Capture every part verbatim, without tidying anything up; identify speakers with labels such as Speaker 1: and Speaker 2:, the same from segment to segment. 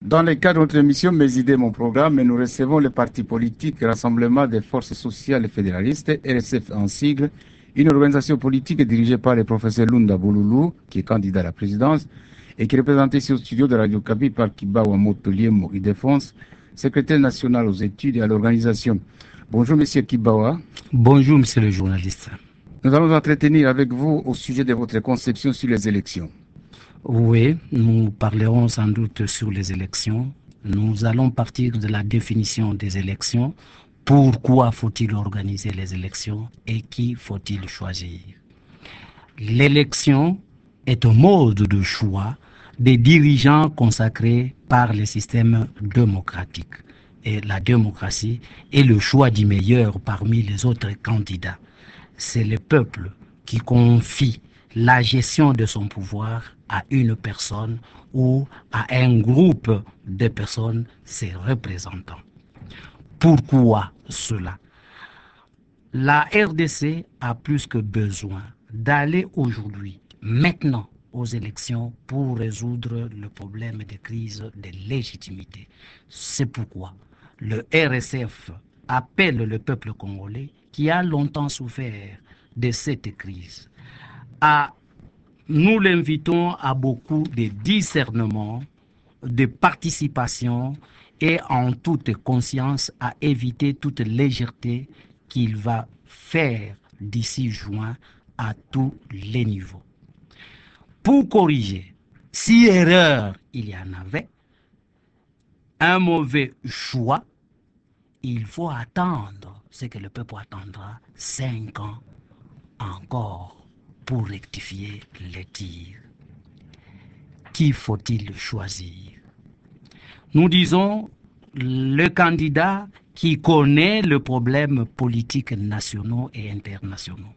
Speaker 1: Dans le cadre de notre émission Mes idées, mon programme, nous recevons le parti politique Rassemblement des forces sociales et fédéralistes, R S F en sigle, une organisation politique dirigée par le professeur Lunda Bouloulou, qui est candidat à la présidence, et qui est représenté ici au studio de Radio Kaby par Kibawa Motoliemo Idéfense, secrétaire national aux études et à l'organisation. Bonjour, monsieur Kibawa.
Speaker 2: Bonjour, monsieur le journaliste.
Speaker 1: Nous allons nous entretenir avec vous au sujet de votre conception sur les élections.
Speaker 2: Oui, nous parlerons sans doute sur les élections. Nous allons partir de la définition des élections. Pourquoi faut-il organiser les élections et qui faut-il choisir? L'élection est un mode de choix des dirigeants consacrés par le système démocratique. Et la démocratie est le choix du meilleur parmi les autres candidats. C'est le peuple qui confie la gestion de son pouvoir à une personne ou à un groupe de personnes, ses représentants. Pourquoi cela? La R D C a plus que besoin d'aller aujourd'hui, maintenant, aux élections pour résoudre le problème de crise de légitimité. C'est pourquoi le R S F appelle le peuple congolais qui a longtemps souffert de cette crise à Nous l'invitons à beaucoup de discernement, de participation et en toute conscience à éviter toute légèreté qu'il va faire d'ici juin à tous les niveaux. Pour corriger, si erreur il y en avait, un mauvais choix, il faut attendre ce que le peuple attendra cinq ans encore pour rectifier les tirs. Qui faut-il choisir? Nous disons le candidat qui connaît le problème politique nationaux et internationaux.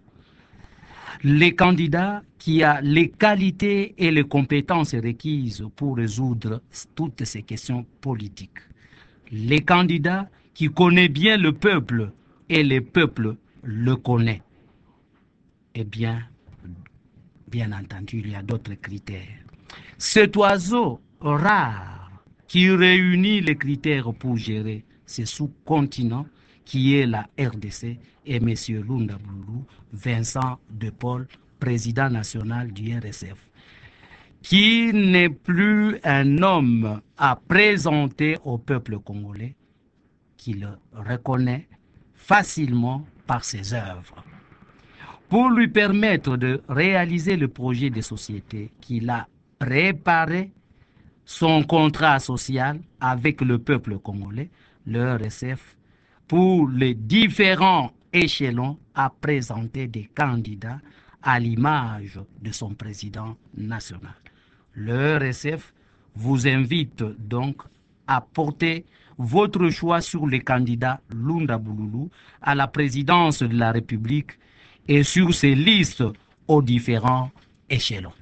Speaker 2: Le candidat qui a les qualités et les compétences requises pour résoudre toutes ces questions politiques. Le candidat qui connaît bien le peuple et le peuple le connaît. Eh bien, Bien entendu, il y a d'autres critères. Cet oiseau rare qui réunit les critères pour gérer ce sous-continent qui est la R D C et M. Lunda Bouloulou, Vincent De Paul, président national du R S F, qui n'est plus un homme à présenter au peuple congolais, qui le reconnaît facilement par ses œuvres. Pour lui permettre de réaliser le projet de société qu'il a préparé, son contrat social avec le peuple congolais, le R S F, pour les différents échelons, a présenté des candidats à l'image de son président national. Le R S F vous invite donc à porter votre choix sur le candidat Lunda Bouloulou à la présidence de la République et sur ces listes aux différents échelons.